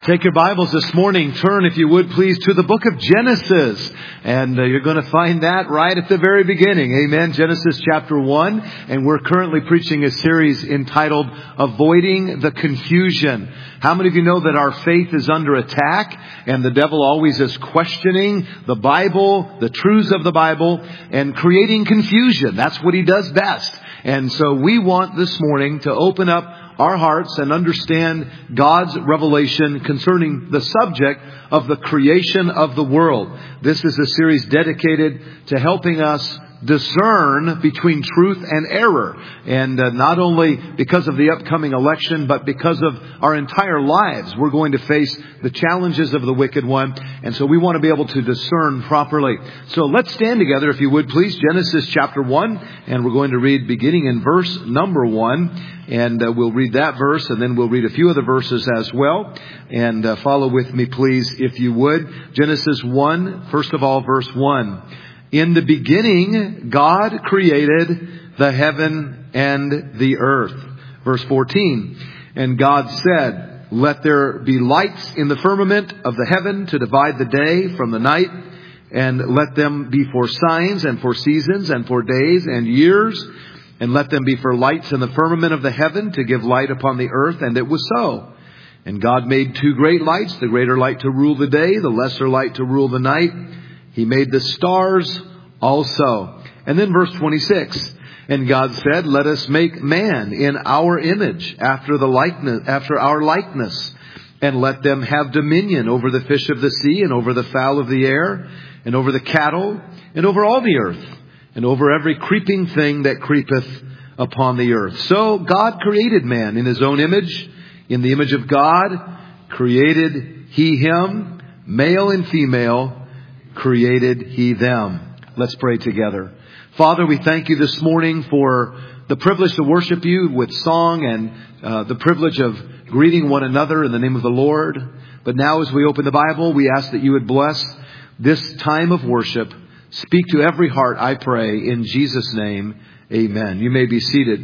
Take your Bibles this morning, turn if you would please to the book of Genesis. And you're going to find that right at the very beginning. Amen. Genesis chapter 1. And we're currently preaching a series entitled Avoiding the Confusion. How many of you know that our faith is under attack and the devil always is questioning the Bible, the truths of the Bible, and creating confusion? That's what he does best. And so we want this morning to open up our hearts and understand God's revelation concerning the subject of the creation of the world. This is a series dedicated to helping us discern between truth and error. And not only because of the upcoming election, but because of our entire lives, we're going to face the challenges of the wicked one. And so we want to be able to discern properly. So let's stand together, if you would please. Genesis chapter 1. And we're going to read beginning in verse number 1. And we'll read that verse, and then we'll read a few other verses as well. And follow with me, please, if you would. Genesis 1, first of all, verse 1. In the beginning, God created the heaven and the earth. Verse 14. And God said, let there be lights in the firmament of the heaven to divide the day from the night, and let them be for signs and for seasons and for days and years, and let them be for lights in the firmament of the heaven to give light upon the earth. And it was so. And God made two great lights, the greater light to rule the day, the lesser light to rule the night. He made the stars also. And then verse 26. And God said, let us make man in our image, after our likeness, and let them have dominion over the fish of the sea, and over the fowl of the air, and over the cattle, and over all the earth, and over every creeping thing that creepeth upon the earth. So God created man in his own image. In the image of God created he him. Male and female created he them. Let's pray together. Father, we thank you this morning for the privilege to worship you with song, and the privilege of greeting one another in the name of the Lord. But now as we open the Bible, we ask that you would bless this time of worship. Speak to every heart, I pray, in Jesus' name. Amen. You may be seated.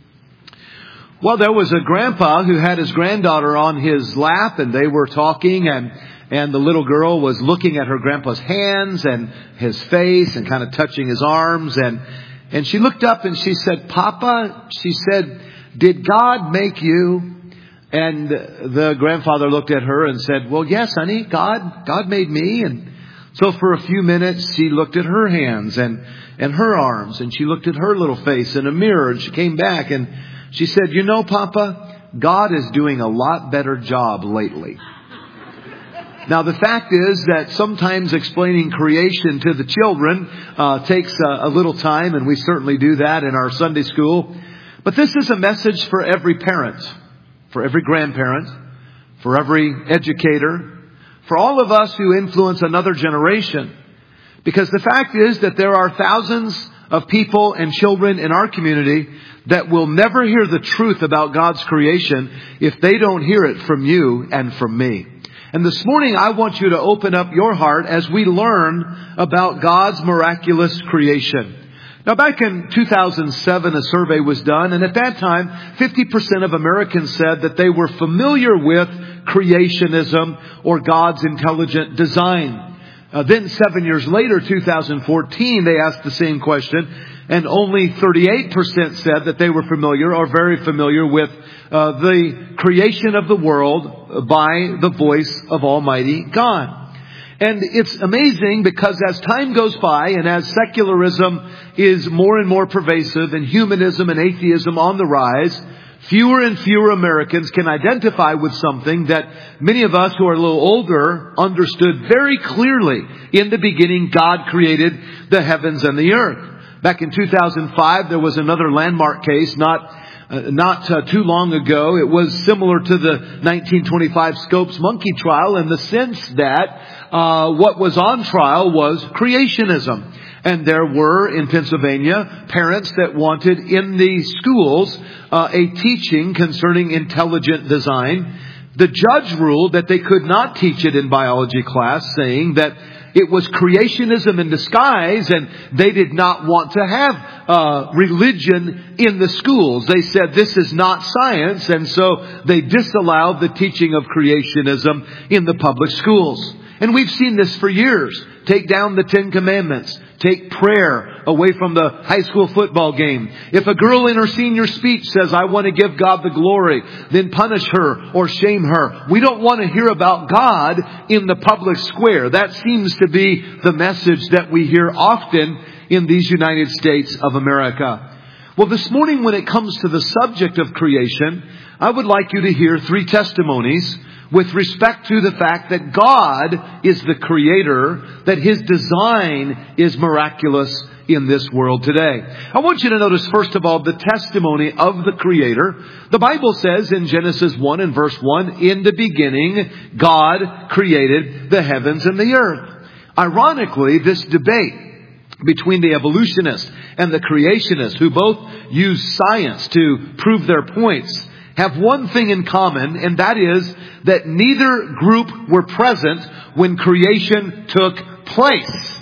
Well, there was a grandpa who had his granddaughter on his lap, and they were talking, and the little girl was looking at her grandpa's hands and his face and kind of touching his arms. And she looked up and she said, Papa, she said, did God make you? And the grandfather looked at her and said, well, yes, honey, God made me. And so for a few minutes, she looked at her hands and her arms, and she looked at her little face in a mirror, and she came back and she said, you know, Papa, God is doing a lot better job lately. Now, the fact is that sometimes explaining creation to the children takes a little time, and we certainly do that in our Sunday school. But this is a message for every parent, for every grandparent, for every educator, for all of us who influence another generation. Because the fact is that there are thousands of people and children in our community that will never hear the truth about God's creation if they don't hear it from you and from me. And this morning I want you to open up your heart as we learn about God's miraculous creation. Now, back in 2007, a survey was done, and at that time, 50% of Americans said that they were familiar with creationism or God's intelligent design. Then 7 years later, 2014, they asked the same question, and only 38% said that they were familiar or very familiar with the creation of the world by the voice of Almighty God. And it's amazing because as time goes by and as secularism is more and more pervasive and humanism and atheism on the rise, fewer and fewer Americans can identify with something that many of us who are a little older understood very clearly. In the beginning, God created the heavens and the earth. Back in 2005, there was another landmark case, not too long ago. It was similar to the 1925 Scopes monkey trial in the sense that what was on trial was creationism. And there were, in Pennsylvania, parents that wanted in the schools a teaching concerning intelligent design. The judge ruled that they could not teach it in biology class, saying that it was creationism in disguise, and they did not want to have religion in the schools. They said this is not science, and so they disallowed the teaching of creationism in the public schools. And we've seen this for years. Take down the 10 Commandments. Take prayer away from the high school football game. If a girl in her senior speech says, I want to give God the glory, then punish her or shame her. We don't want to hear about God in the public square. That seems to be the message that we hear often in these United States of America. Well, this morning when it comes to the subject of creation, I would like you to hear 3 testimonies with respect to the fact that God is the Creator, that His design is miraculous in this world today. I want you to notice, first of all, the testimony of the Creator. The Bible says in Genesis 1 and verse 1, in the beginning, God created the heavens and the earth. Ironically, this debate between the evolutionists and the creationists, who both use science to prove their points, have one thing in common, and that is that neither group were present when creation took place.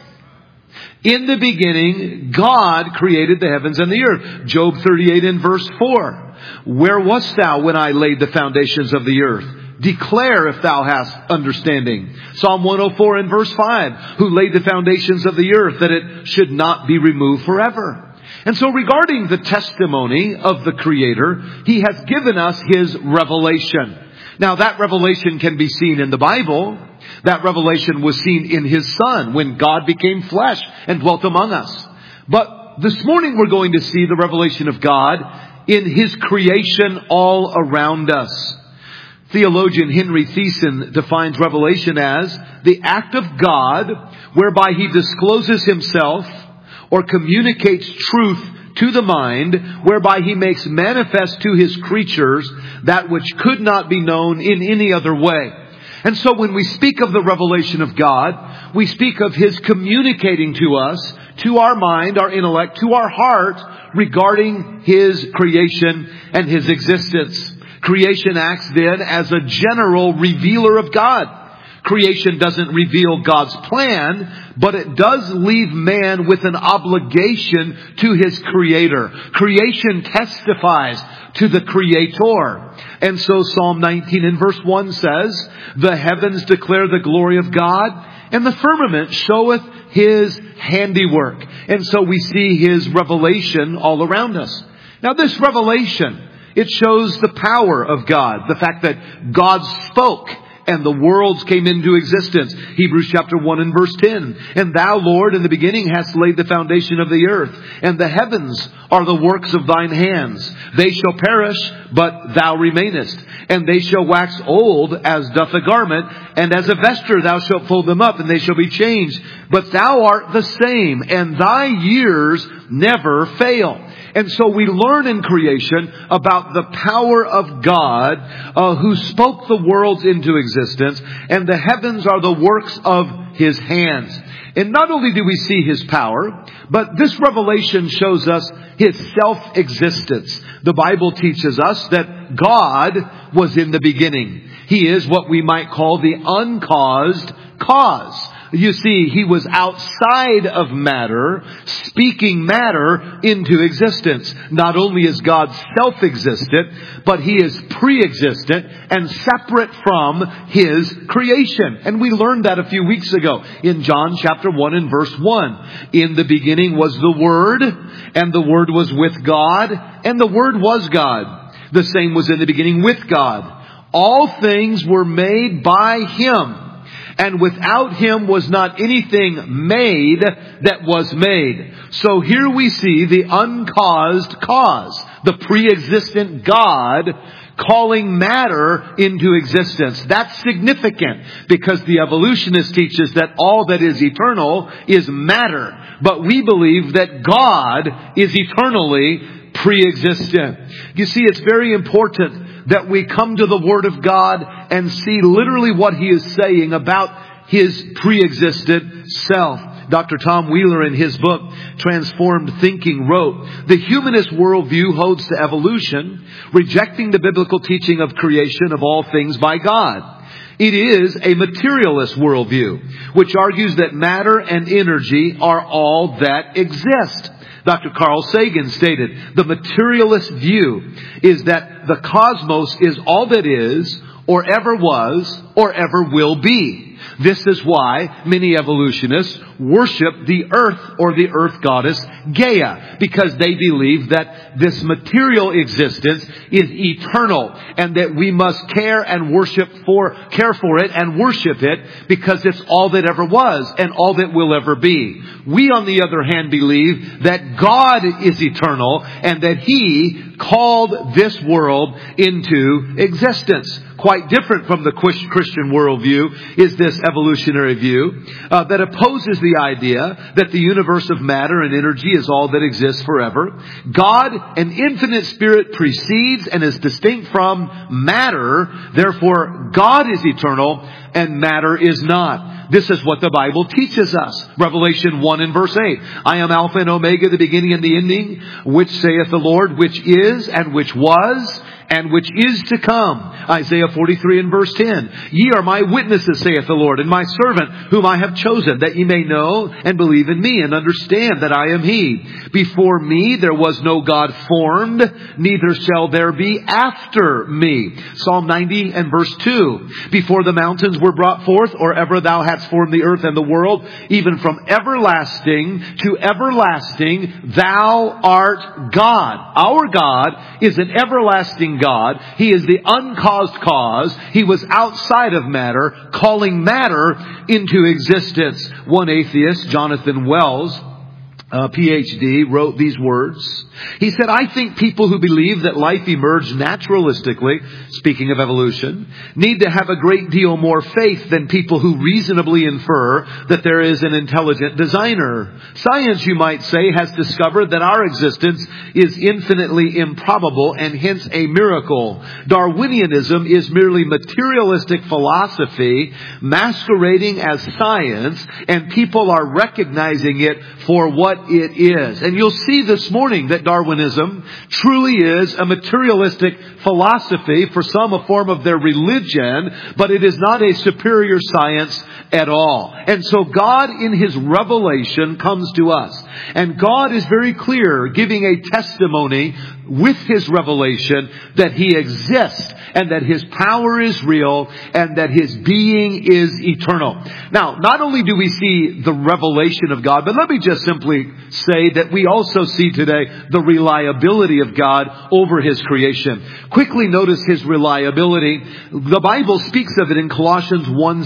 In the beginning, God created the heavens and the earth. Job 38 and verse 4. Where wast thou when I laid the foundations of the earth? Declare if thou hast understanding. Psalm 104 and verse 5. Who laid the foundations of the earth that it should not be removed forever. And so regarding the testimony of the Creator, He has given us His revelation. Now that revelation can be seen in the Bible. That revelation was seen in His Son when God became flesh and dwelt among us. But this morning we're going to see the revelation of God in His creation all around us. Theologian Henry Thiessen defines revelation as the act of God whereby He discloses Himself or communicates truth to the mind, whereby He makes manifest to His creatures that which could not be known in any other way. And so when we speak of the revelation of God, we speak of His communicating to us, to our mind, our intellect, to our heart, regarding His creation and His existence. Creation acts then as a general revealer of God. Creation doesn't reveal God's plan, but it does leave man with an obligation to his Creator. Creation testifies to the Creator. And so Psalm 19 and verse 1 says, the heavens declare the glory of God, and the firmament showeth His handiwork. And so we see His revelation all around us. Now this revelation, it shows the power of God, the fact that God spoke and the worlds came into existence. Hebrews chapter 1 and verse 10. And thou, Lord, in the beginning hast laid the foundation of the earth, and the heavens are the works of thine hands. They shall perish, but thou remainest. And they shall wax old as doth a garment, and as a vesture thou shalt fold them up, and they shall be changed. But thou art the same, and thy years never fail. And so we learn in creation about the power of God who spoke the worlds into existence, and the heavens are the works of His hands. And not only do we see His power, but this revelation shows us His self-existence. The Bible teaches us that God was in the beginning. He is what we might call the uncaused cause. You see, He was outside of matter, speaking matter into existence. Not only is God self-existent, but He is pre-existent and separate from His creation. And we learned that a few weeks ago in John chapter 1 and verse 1. In the beginning was the Word, and the Word was with God, and the Word was God. The same was in the beginning with God. All things were made by Him, and without Him was not anything made that was made. So here we see the uncaused cause, the pre-existent God calling matter into existence. That's significant because the evolutionist teaches that all that is eternal is matter. But we believe that God is eternally pre-existent. You see, it's very important that we come to the Word of God and see literally what He is saying about His pre-existent self. Dr. Tom Wheeler in his book, Transformed Thinking, wrote, the humanist worldview holds to evolution, rejecting the biblical teaching of creation of all things by God. It is a materialist worldview, which argues that matter and energy are all that exist. Dr. Carl Sagan stated, the materialist view is that the cosmos is all that is, or ever was, or ever will be. This is why many evolutionists worship the earth or the earth goddess Gaia, because they believe that this material existence is eternal and that we must care for it and worship it because it's all that ever was and all that will ever be. We, on the other hand, believe that God is eternal and that He called this world into existence. Quite different from the Christian worldview is this evolutionary view that opposes the idea that the universe of matter and energy is all that exists forever. God, an infinite spirit, precedes and is distinct from matter. Therefore, God is eternal and matter is not. This is what the Bible teaches us. Revelation 1 and verse 8. I am Alpha and Omega, the beginning and the ending, which saith the Lord, which is and which was and which is to come. Isaiah 43 and verse 10. Ye are my witnesses, saith the Lord, and my servant whom I have chosen, that ye may know and believe in me and understand that I am He. Before me there was no God formed, neither shall there be after me. Psalm 90 and verse 2. Before the mountains were brought forth, or ever thou hadst formed the earth and the world, even from everlasting to everlasting, thou art God. Our God is an everlasting God. He is the uncaused cause. He was outside of matter, calling matter into existence. One atheist, Jonathan Wells, PhD, wrote these words. He said, I think people who believe that life emerged naturalistically, speaking of evolution, need to have a great deal more faith than people who reasonably infer that there is an intelligent designer. Science, you might say, has discovered that our existence is infinitely improbable and hence a miracle. Darwinianism is merely materialistic philosophy masquerading as science, and people are recognizing it for what it is. And you'll see this morning that Darwinism truly is a materialistic philosophy, for some a form of their religion, but it is not a superior science at all. And so God in His revelation comes to us. And God is very clear, giving a testimony with His revelation that He exists and that His power is real and that His being is eternal. Now, not only do we see the revelation of God, but let me just simply say that we also see today the reliability of God over His creation. Quickly notice His reliability. The Bible speaks of it in Colossians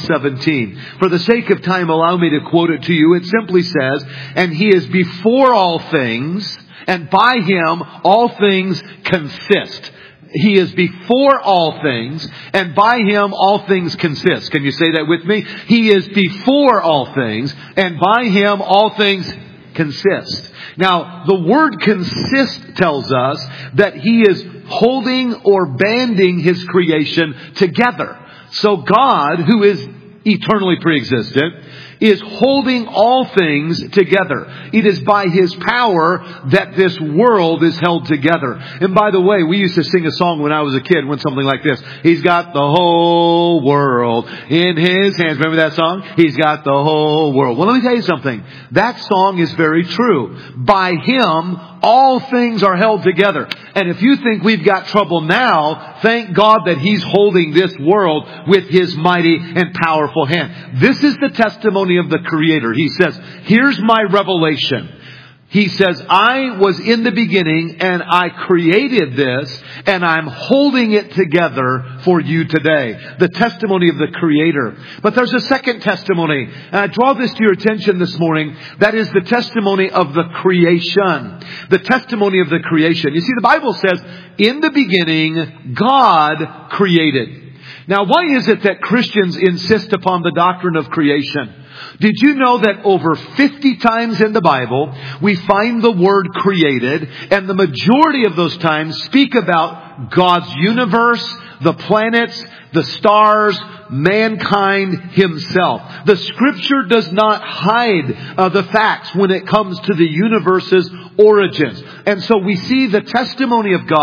1:17. For the sake of time, allow me to quote it to you. It simply says, and He is before all things, and by Him all things consist. He is before all things, and by Him all things consist. Can you say that with me? He is before all things, and by Him all things consist. Now, the word consist tells us that He is holding or banding His creation together. So God, who is eternally pre-existent, is holding all things together. It is by His power that this world is held together. And by the way, we used to sing a song when I was a kid, went something like this. He's got the whole world in His hands. Remember that song? He's got the whole world. Well, let me tell you something. That song is very true. By Him, all things are held together. And if you think we've got trouble now, thank God that He's holding this world with His mighty and powerful hand. This is the testimony of the Creator. He says, here's my revelation. He says, I was in the beginning and I created this and I'm holding it together for you today. The testimony of the Creator. But there's a second testimony. And I draw this to your attention this morning. That is the testimony of the creation. The testimony of the creation. You see, the Bible says, in the beginning, God created. Now, why is it that Christians insist upon the doctrine of creation? Did you know that over 50 times in the Bible, we find the word created, and the majority of those times speak about God's universe, the planets, the stars, mankind Himself. The Scripture does not hide the facts when it comes to the universe's origins. And so we see the testimony of God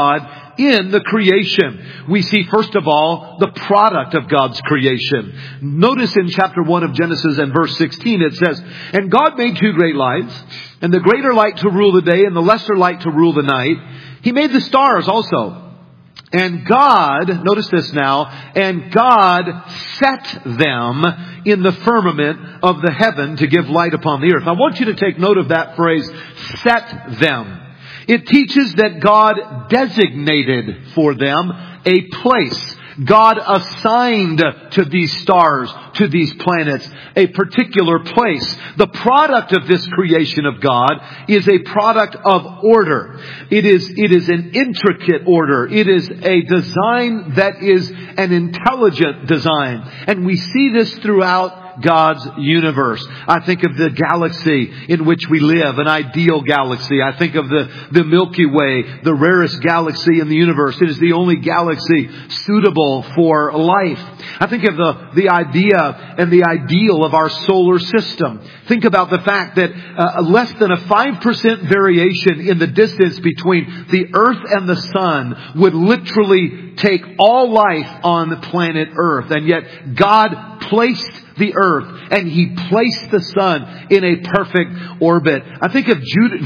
in the creation. We see, first of all, the product of God's creation. Notice in chapter 1 of Genesis and verse 16 it says, "And God made two great lights, and the greater light to rule the day, and the lesser light to rule the night. He made the stars also. And God," notice this now, "and God set them in the firmament of the heaven to give light upon the earth." I want you to take note of that phrase, "set them." It teaches that God designated for them a place. God assigned to these stars, to these planets, a particular place. The product of this creation of God is a product of order. It is an intricate order. It is a design that is an intelligent design. And we see this throughout God's universe. I think of the galaxy in which we live, an ideal galaxy. I think of the Milky Way, the rarest galaxy in the universe. It is the only galaxy suitable for life. I think of the idea and the ideal of our solar system. Think about the fact that less than a 5% variation in the distance between the Earth and the Sun would literally take all life on planet Earth. And yet God placed the earth, and He placed the sun in a perfect orbit. I think of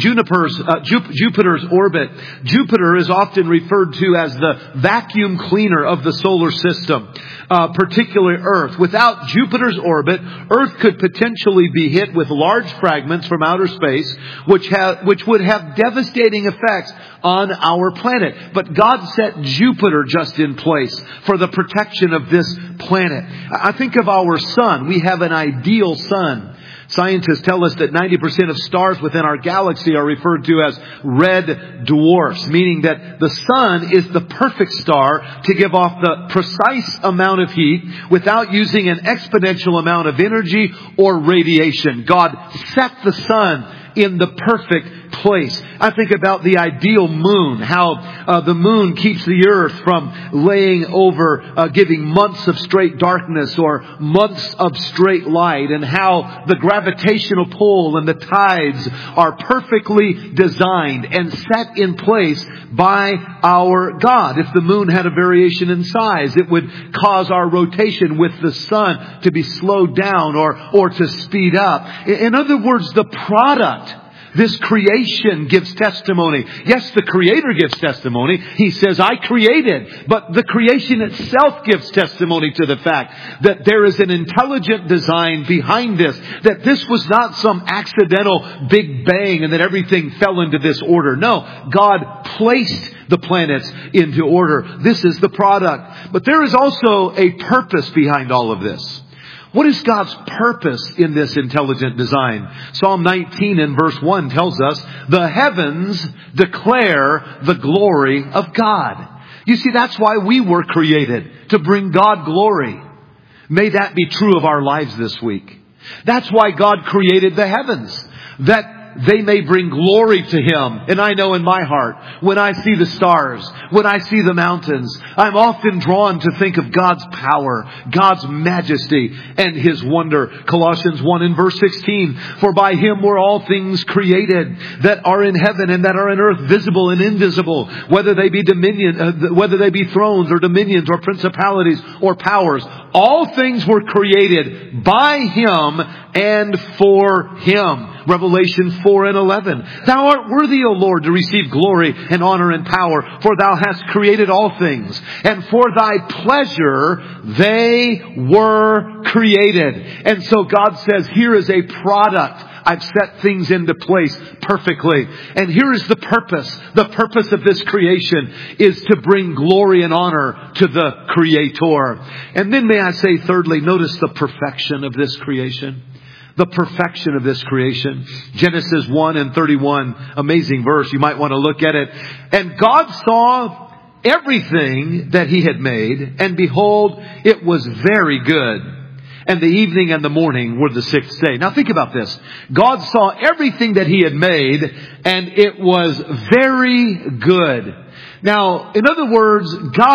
Jupiter's orbit. Jupiter is often referred to as the vacuum cleaner of the solar system, particularly Earth. Without Jupiter's orbit, Earth could potentially be hit with large fragments from outer space, which would have devastating effects on our planet. But God set Jupiter just in place for the protection of this planet. I think of our sun. We have an ideal sun. Scientists tell us that 90% of stars within our galaxy are referred to as red dwarfs, meaning that the sun is the perfect star to give off the precise amount of heat without using an exponential amount of energy or radiation. God set the sun in the perfect place. I think about the ideal moon, how the moon keeps the earth from laying over, giving months of straight darkness or months of straight light, and how the gravitational pull and the tides are perfectly designed and set in place by our God. If the moon had a variation in size, it would cause our rotation with the sun to be slowed down or to speed up. In other words, the product, this creation, gives testimony. Yes, the Creator gives testimony. He says, "I created." But the creation itself gives testimony to the fact that there is an intelligent design behind this. That this was not some accidental big bang and that everything fell into this order. No, God placed the planets into order. This is the product. But there is also a purpose behind all of this. What is God's purpose in this intelligent design? Psalm 19 and verse 1 tells us, "The heavens declare the glory of God." You see, that's why we were created, to bring God glory. May that be true of our lives this week. That's why God created the heavens, that they may bring glory to Him. And I know in my heart, when I see the stars, when I see the mountains, I'm often drawn to think of God's power, God's majesty, and His wonder. Colossians 1 and verse 16, "For by Him were all things created that are in heaven and that are in earth, visible and invisible, whether they be whether they be thrones or dominions or principalities or powers. All things were created by Him and for Him." Revelation 4 and 11. "Thou art worthy, O Lord, to receive glory and honor and power, for Thou hast created all things, and for Thy pleasure they were created." And so God says, here is a product. I've set things into place perfectly. And here is the purpose. The purpose of this creation is to bring glory and honor to the Creator. And then may I say thirdly, notice the perfection of this creation. The perfection of this creation. Genesis 1 and 31, amazing verse. You might want to look at it. "And God saw everything that He had made, and behold, it was very good. And the evening and the morning were the sixth day." Now think about this. God saw everything that He had made, and it was very good. Now, in other words,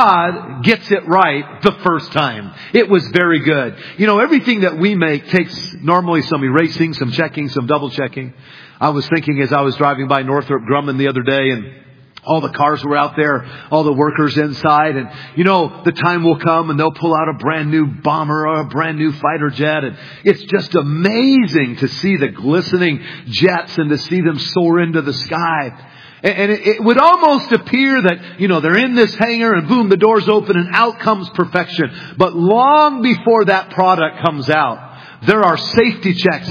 God gets it right the first time. It was very good. You know, everything that we make takes normally some erasing, some checking, some double checking. I was thinking as I was driving by Northrop Grumman the other day, and All the cars were out there, all the workers inside, and the time will come and they'll pull out a brand new bomber or a brand new fighter jet, and it's just amazing to see the glistening jets and to see them soar into the sky. And it would almost appear that, they're in this hangar and boom, the doors open and out comes perfection. But long before that product comes out, there are safety checks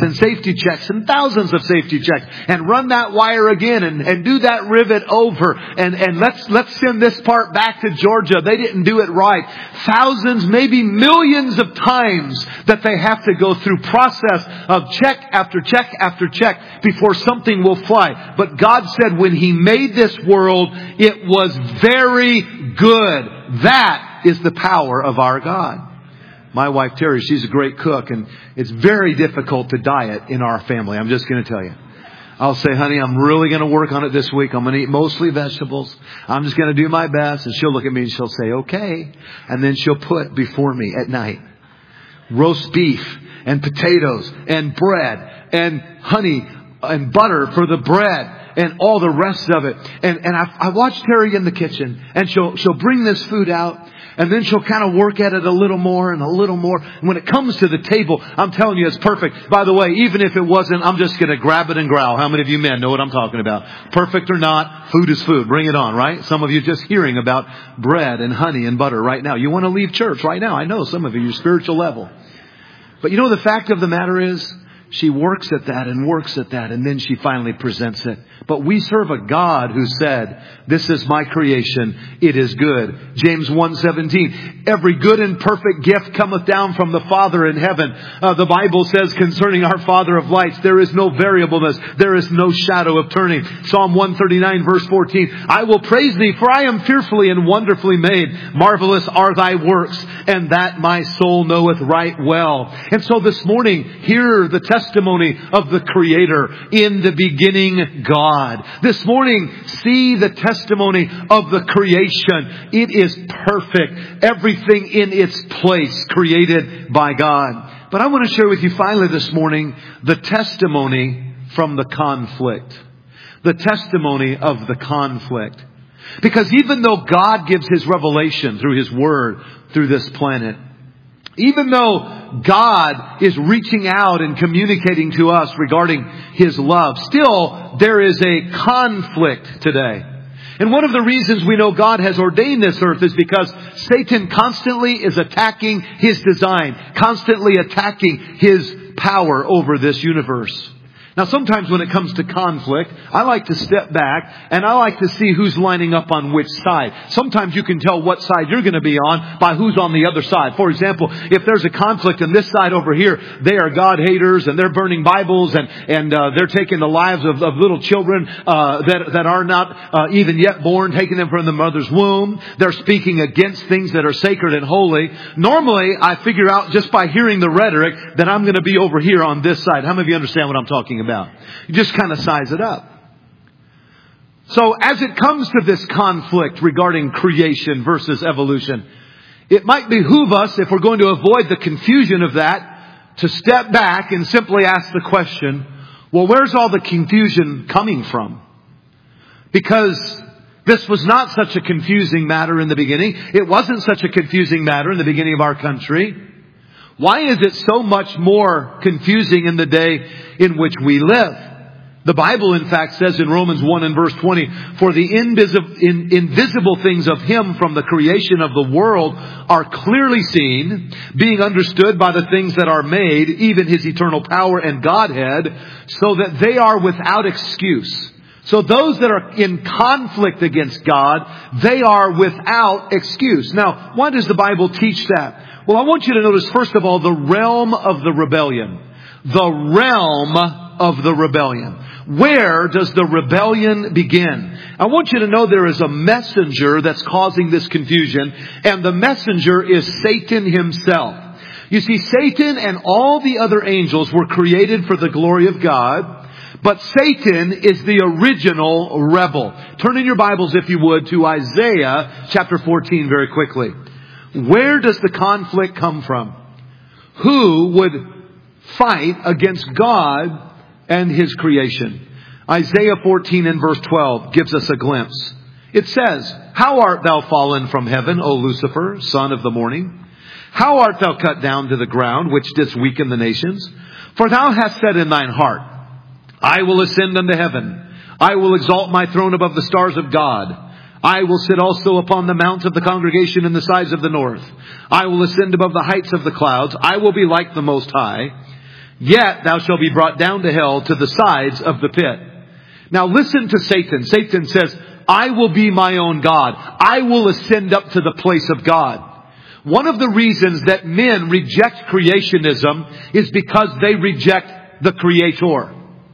and thousands of safety checks, and run that wire again and do that rivet over and let's send this part back to Georgia. They didn't do it right. Thousands, maybe millions of times that they have to go through process of check after check after check before something will fly. But God said when He made this world, it was very good. That is the power of our God. My wife, Terry, she's a great cook, and it's very difficult to diet in our family. I'm just going to tell you. I'll say, honey, I'm really going to work on it this week. I'm going to eat mostly vegetables. I'm just going to do my best. And she'll look at me and she'll say, okay. And then she'll put before me at night roast beef and potatoes and bread and honey and butter for the bread and all the rest of it. And I watch Terry in the kitchen, and she'll bring this food out. And then she'll kind of work at it a little more and a little more. And when it comes to the table, I'm telling you, it's perfect. By the way, even if it wasn't, I'm just going to grab it and growl. How many of you men know what I'm talking about? Perfect or not, food is food. Bring it on, right? Some of you just hearing about bread and honey and butter right now. You want to leave church right now. I know some of you, your spiritual level. But the fact of the matter is, she works at that, and then she finally presents it. But we serve a God who said, this is my creation, it is good. James 1:17, every good and perfect gift cometh down from the Father in heaven. The Bible says concerning our Father of lights, there is no variableness, there is no shadow of turning. Psalm 139 verse 14, I will praise thee, for I am fearfully and wonderfully made. Marvelous are thy works, and that my soul knoweth right well. And so this morning, hear the testimony of the Creator. In the beginning, God. This morning, see the testimony of the creation. It is perfect. Everything in its place, created by God. But I want to share with you finally this morning the testimony from the conflict. The testimony of the conflict. Because even though God gives His revelation through His Word, through this planet, even though God is reaching out and communicating to us regarding His love, still there is a conflict today. And one of the reasons we know God has ordained this earth is because Satan constantly is attacking His design, constantly attacking His power over this universe. Now, sometimes when it comes to conflict, I like to step back and I like to see who's lining up on which side. Sometimes you can tell what side you're going to be on by who's on the other side. For example, if there's a conflict on this side over here, they are God haters and they're burning Bibles and they're taking the lives of little children that are not even yet born, taking them from the mother's womb. They're speaking against things that are sacred and holy. Normally, I figure out just by hearing the rhetoric that I'm going to be over here on this side. How many of you understand what I'm talking about? You just kind of size it up. So as it comes to this conflict regarding creation versus evolution, it might behoove us, if we're going to avoid the confusion of that, to step back and simply ask the question, well, where's all the confusion coming from? Because this was not such a confusing matter in the beginning. It wasn't such a confusing matter in the beginning of our country. Why is it so much more confusing in the day in which we live? The Bible, in fact, says in Romans 1 and verse 20, for the invisible things of Him from the creation of the world are clearly seen, being understood by the things that are made, even His eternal power and Godhead, so that they are without excuse. So those that are in conflict against God, they are without excuse. Now, why does the Bible teach that? Well, I want you to notice, first of all, the realm of the rebellion. The realm of the rebellion. Where does the rebellion begin? I want you to know there is a messenger that's causing this confusion, and the messenger is Satan himself. You see, Satan and all the other angels were created for the glory of God, but Satan is the original rebel. Turn in your Bibles, if you would, to Isaiah chapter 14 very quickly. Where does the conflict come from? Who would fight against God and His creation? Isaiah 14 and verse 12 gives us a glimpse. It says, "How art thou fallen from heaven, O Lucifer, son of the morning? How art thou cut down to the ground, which didst weaken the nations? For thou hast said in thine heart, I will ascend unto heaven. I will exalt my throne above the stars of God. I will sit also upon the mount of the congregation in the sides of the north. I will ascend above the heights of the clouds. I will be like the Most High. Yet thou shalt be brought down to hell, to the sides of the pit." Now listen to Satan. Satan says, "I will be my own God. I will ascend up to the place of God." One of the reasons that men reject creationism is because they reject the Creator.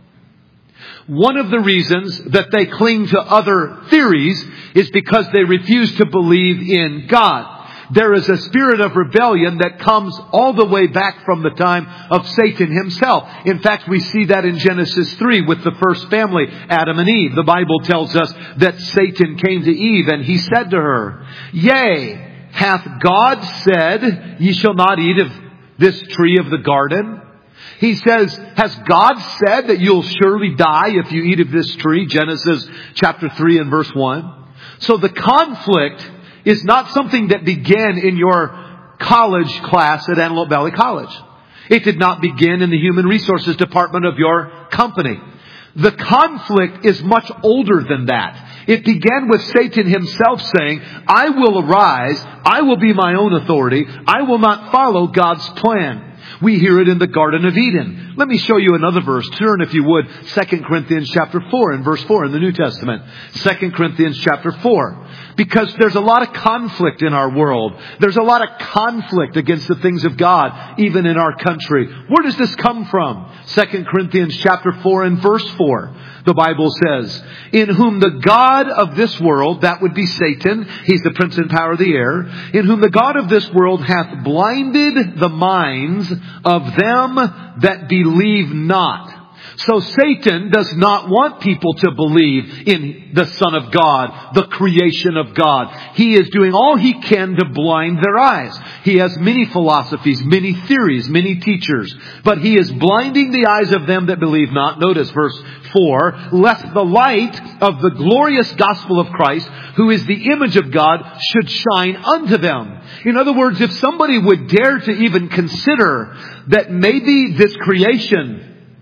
One of the reasons that they cling to other theories is because they refuse to believe in God. There is a spirit of rebellion that comes all the way back from the time of Satan himself. In fact, we see that in Genesis 3 with the first family, Adam and Eve. The Bible tells us that Satan came to Eve and he said to her, "Yea, hath God said, ye shall not eat of this tree of the garden?" He says, has God said that you'll surely die if you eat of this tree? Genesis chapter 3 and verse 1. So the conflict is not something that began in your college class at Antelope Valley College. It did not begin in the human resources department of your company. The conflict is much older than that. It began with Satan himself saying, "I will arise. I will be my own authority. I will not follow God's plan." We hear it in the Garden of Eden. Let me show you another verse. Turn, if you would, 2 Corinthians chapter 4 and verse 4 in the New Testament. 2 Corinthians chapter 4. Because there's a lot of conflict in our world. There's a lot of conflict against the things of God, even in our country. Where does this come from? 2 Corinthians chapter 4 and verse 4. The Bible says, "In whom the God of this world," that would be Satan, he's the prince and power of the air, "in whom the God of this world hath blinded the minds of them that believe not." So Satan does not want people to believe in the Son of God, the creation of God. He is doing all he can to blind their eyes. He has many philosophies, many theories, many teachers, but he is blinding the eyes of them that believe not. Notice verse 4, "Lest the light of the glorious gospel of Christ, who is the image of God, should shine unto them." In other words, if somebody would dare to even consider that maybe this creation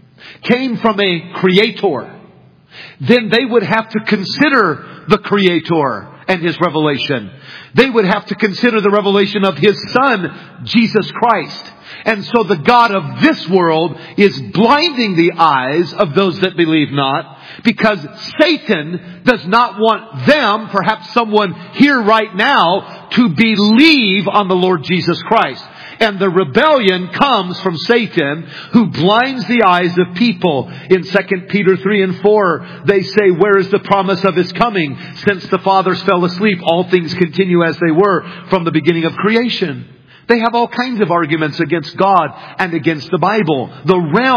came from a creator, then they would have to consider the Creator and His revelation. They would have to consider the revelation of His Son, Jesus Christ. And so the God of this world is blinding the eyes of those that believe not, because Satan does not want them, perhaps someone here right now, to believe on the Lord Jesus Christ. And the rebellion comes from Satan, who blinds the eyes of people. In 2 Peter 3 and 4, they say, "Where is the promise of His coming? Since the fathers fell asleep, all things continue as they were from the beginning of creation." They have all kinds of arguments against God and against the Bible. The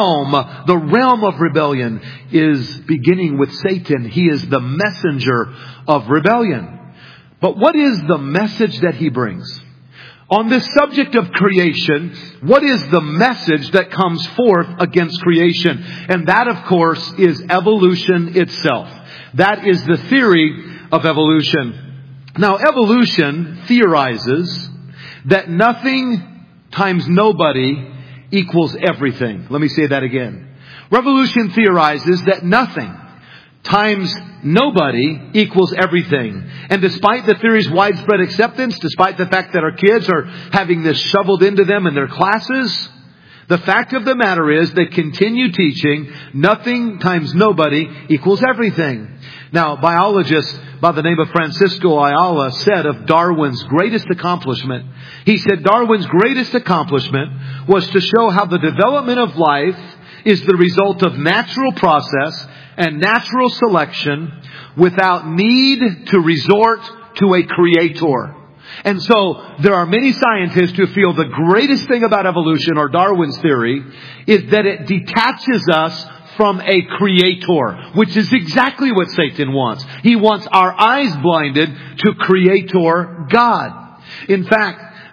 realm of rebellion is beginning with Satan. He is the messenger of rebellion. But what is the message that he brings? On this subject of creation, what is the message that comes forth against creation? And that, of course, is evolution itself. That is the theory of evolution. Now, evolution theorizes that nothing times nobody equals everything. Let me say that again. Revolution theorizes that nothing times nobody equals everything. And despite the theory's widespread acceptance, despite the fact that our kids are having this shoveled into them in their classes, the fact of the matter is they continue teaching nothing times nobody equals everything. Now, a biologist by the name of Francisco Ayala said of Darwin's greatest accomplishment, he said Darwin's greatest accomplishment was to show how the development of life is the result of natural process and natural selection without need to resort to a creator. And so there are many scientists who feel the greatest thing about evolution, or Darwin's theory, is that it detaches us from a creator, which is exactly what Satan wants. He wants our eyes blinded to Creator God. In fact,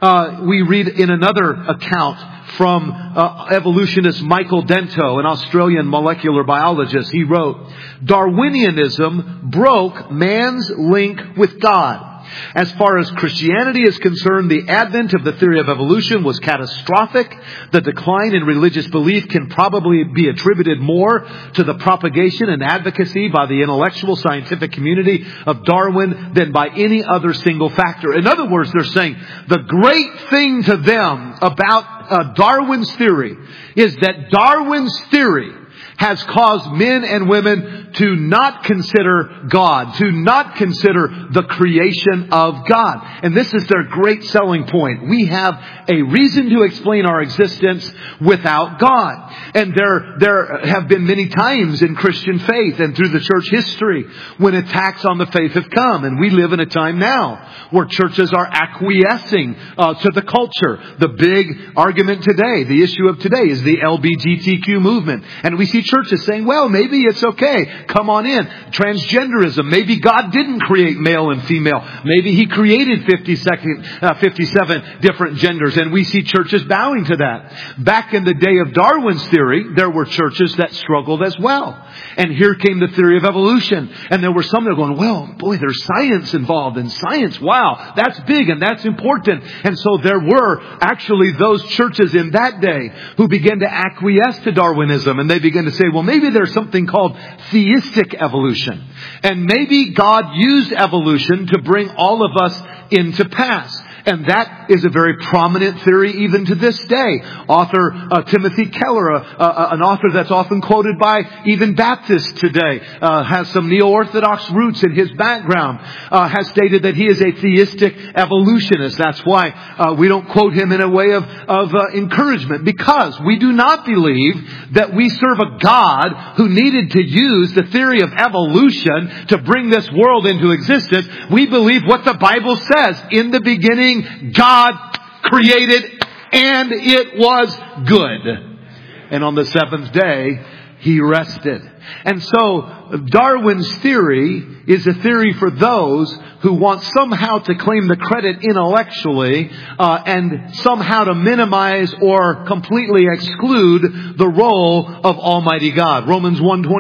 We read in another account from evolutionist Michael Dento, an Australian molecular biologist. He wrote, "Darwinianism broke man's link with God. As far as Christianity is concerned, the advent of the theory of evolution was catastrophic. The decline in religious belief can probably be attributed more to the propagation and advocacy by the intellectual scientific community of Darwin than by any other single factor." In other words, they're saying the great thing to them about Darwin's theory is that Darwin's theory has caused men and women to not consider God, to not consider the creation of God. And this is their great selling point. We have a reason to explain our existence without God. And there have been many times in Christian faith and through the church history when attacks on the faith have come. And we live in a time now where churches are acquiescing to the culture. The big argument today, the issue of today, is the LGBTQ movement. And we see churches saying, well, maybe it's okay. Come on in. Transgenderism. Maybe God didn't create male and female. Maybe He created 57 different genders. And we see churches bowing to that. Back in the day of Darwin's theory, there were churches that struggled as well. And here came the theory of evolution. And there were some that were going, well, boy, there's science involved. And science, wow, that's big and that's important. And so there were actually those churches in that day who began to acquiesce to Darwinism. And they began to say, well, maybe there's something called theistic evolution. And maybe God used evolution to bring all of us into pass. And that is a very prominent theory even to this day. Author Timothy Keller, an author that's often quoted by even Baptists today, has some neo-Orthodox roots in his background, has stated that he is a theistic evolutionist. That's why we don't quote him in a way of encouragement, because we do not believe that we serve a God who needed to use the theory of evolution to bring this world into existence. We believe what the Bible says. In the beginning, God created, and it was good. And on the seventh day, He rested. And so Darwin's theory is a theory for those who want somehow to claim the credit intellectually and somehow to minimize or completely exclude the role of Almighty God. Romans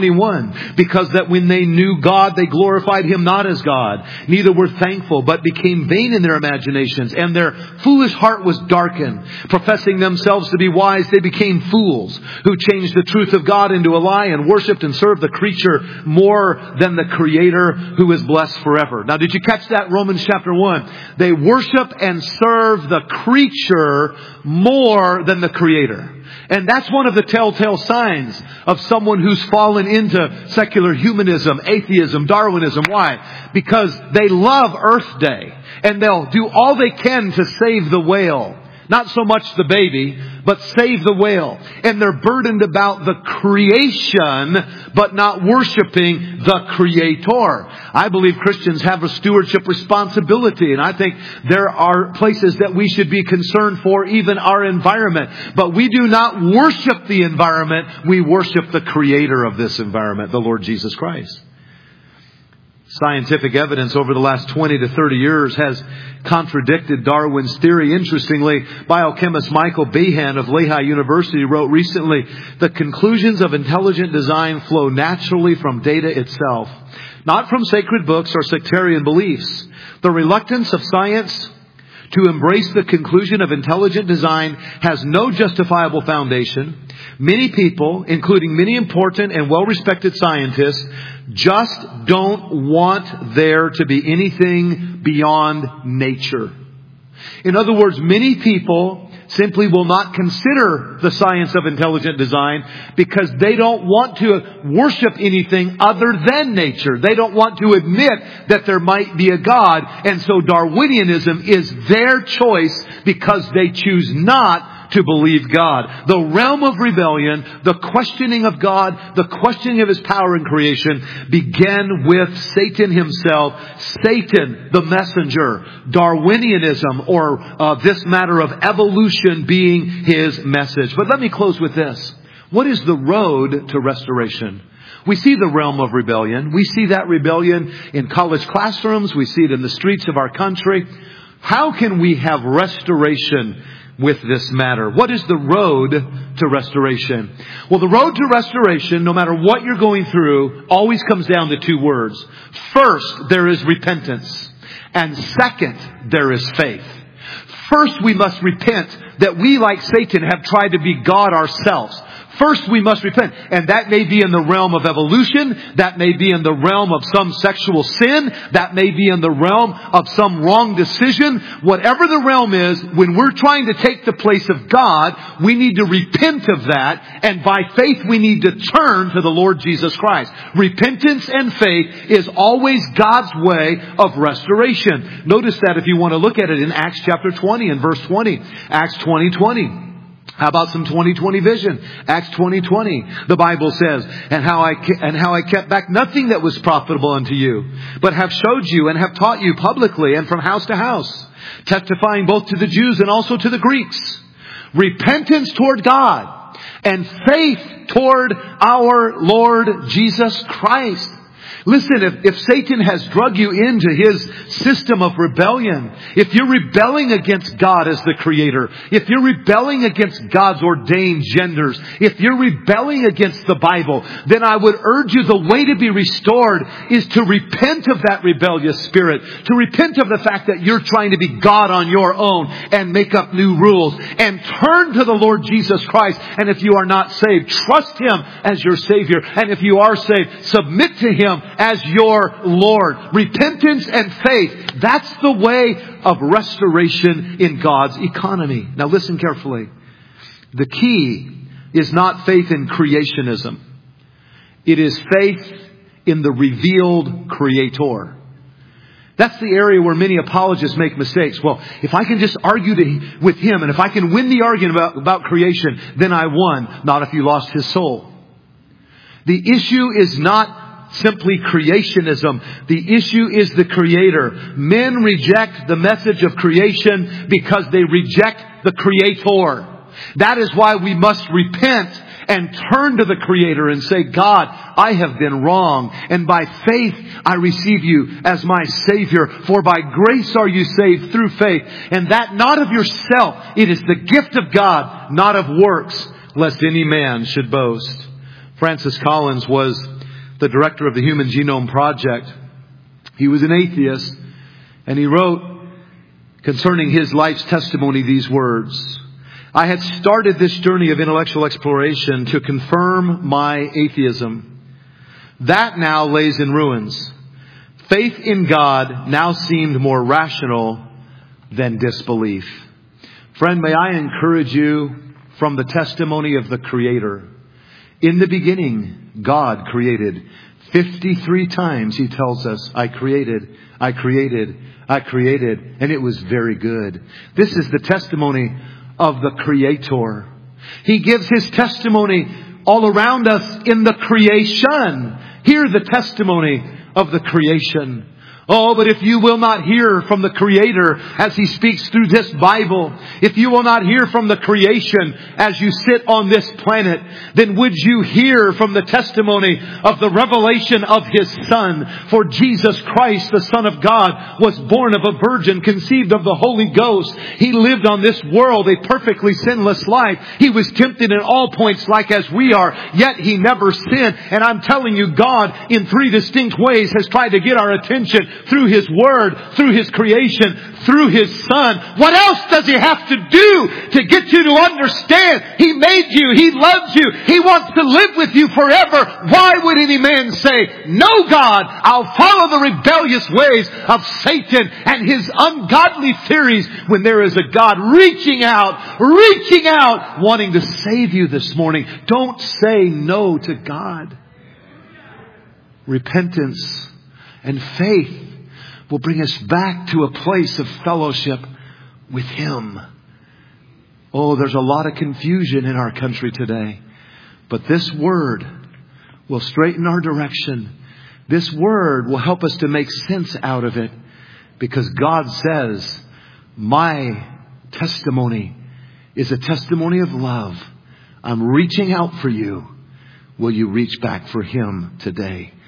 1:21, because that when they knew God, they glorified Him not as God, neither were thankful, but became vain in their imaginations, and their foolish heart was darkened. Professing themselves to be wise, they became fools, who changed the truth of God into a lie and worshipped and served the creature more than the Creator, who is blessed forever. Now, did you catch that? Romans chapter 1. They worship and serve the creature more than the Creator. And that's one of the telltale signs of someone who's fallen into secular humanism, atheism, Darwinism. Why? Because they love Earth Day, and they'll do all they can to save the whale. Not so much the baby, but save the whale. And they're burdened about the creation, but not worshiping the Creator. I believe Christians have a stewardship responsibility. And I think there are places that we should be concerned for, even our environment. But we do not worship the environment. We worship the Creator of this environment, the Lord Jesus Christ. Scientific evidence over the last 20 to 30 years has contradicted Darwin's theory. Interestingly, biochemist Michael Behan of Lehigh University wrote recently, the conclusions of intelligent design flow naturally from data itself, not from sacred books or sectarian beliefs. The reluctance of science to embrace the conclusion of intelligent design has no justifiable foundation. Many people, including many important and well-respected scientists, just don't want there to be anything beyond nature. In other words, many people simply will not consider the science of intelligent design because they don't want to worship anything other than nature. They don't want to admit that there might be a God. And so Darwinianism is their choice because they choose not to believe God. The realm of rebellion, the questioning of God, the questioning of His power in creation began with Satan himself. Satan, the messenger. Darwinianism, or this matter of evolution being his message. But let me close with this. What is the road to restoration? We see the realm of rebellion. We see that rebellion in college classrooms. We see it in the streets of our country. How can we have restoration with this matter? What is the road to restoration? Well, the road to restoration, no matter what you're going through, always comes down to two words. First, there is repentance. And second, there is faith. First, we must repent that we, like Satan, have tried to be God ourselves. First, we must repent. And that may be in the realm of evolution. That may be in the realm of some sexual sin. That may be in the realm of some wrong decision. Whatever the realm is, when we're trying to take the place of God, we need to repent of that. And by faith, we need to turn to the Lord Jesus Christ. Repentance and faith is always God's way of restoration. Notice that if you want to look at it in Acts chapter 20 and verse 20. Acts 20:20. How about some 2020 vision? Acts 20:20. The Bible says, and how I kept back nothing that was profitable unto you, but have showed you and have taught you publicly and from house to house, testifying both to the Jews and also to the Greeks. Repentance toward God and faith toward our Lord Jesus Christ. Listen, if Satan has drug you into his system of rebellion, if you're rebelling against God as the Creator, if you're rebelling against God's ordained genders, if you're rebelling against the Bible, then I would urge you the way to be restored is to repent of that rebellious spirit, to repent of the fact that you're trying to be God on your own and make up new rules, and turn to the Lord Jesus Christ. And if you are not saved, trust Him as your Savior. And if you are saved, submit to Him as your Lord. Repentance and faith. That's the way of restoration in God's economy. Now listen carefully. The key is not faith in creationism. It is faith in the revealed Creator. That's the area where many apologists make mistakes. Well, if I can just argue with him, and if I can win the argument about creation, then I won. Not if you lost his soul. The issue is not simply creationism. The issue is the Creator. Men reject the message of creation because they reject the Creator. That is why we must repent and turn to the Creator and say, God, I have been wrong. And by faith, I receive you as my Savior. For by grace are you saved through faith. And that not of yourself. It is the gift of God, not of works, lest any man should boast. Francis Collins was the director of the Human Genome Project. He was an atheist, and he wrote concerning his life's testimony these words. I had started this journey of intellectual exploration to confirm my atheism. That now lays in ruins. Faith in God now seemed more rational than disbelief. Friend, may I encourage you from the testimony of the Creator. In the beginning, God created. 53 times He tells us, I created, I created, I created, and it was very good. This is the testimony of the Creator. He gives His testimony all around us in the creation. Hear the testimony of the creation. Oh, but if you will not hear from the Creator as He speaks through this Bible, if you will not hear from the creation as you sit on this planet, then would you hear from the testimony of the revelation of His Son? For Jesus Christ, the Son of God, was born of a virgin, conceived of the Holy Ghost. He lived on this world a perfectly sinless life. He was tempted in all points like as we are, yet He never sinned. And I'm telling you, God in three distinct ways has tried to get our attention through His Word, through His creation, through His Son. What else does He have to do to get you to understand? He made you. He loves you. He wants to live with you forever. Why would any man say, no, God, I'll follow the rebellious ways of Satan and his ungodly theories when there is a God reaching out, wanting to save you this morning? Don't say no to God. Repentance and faith will bring us back to a place of fellowship with Him. Oh, there's a lot of confusion in our country today. But this Word will straighten our direction. This Word will help us to make sense out of it. Because God says, my testimony is a testimony of love. I'm reaching out for you. Will you reach back for Him today?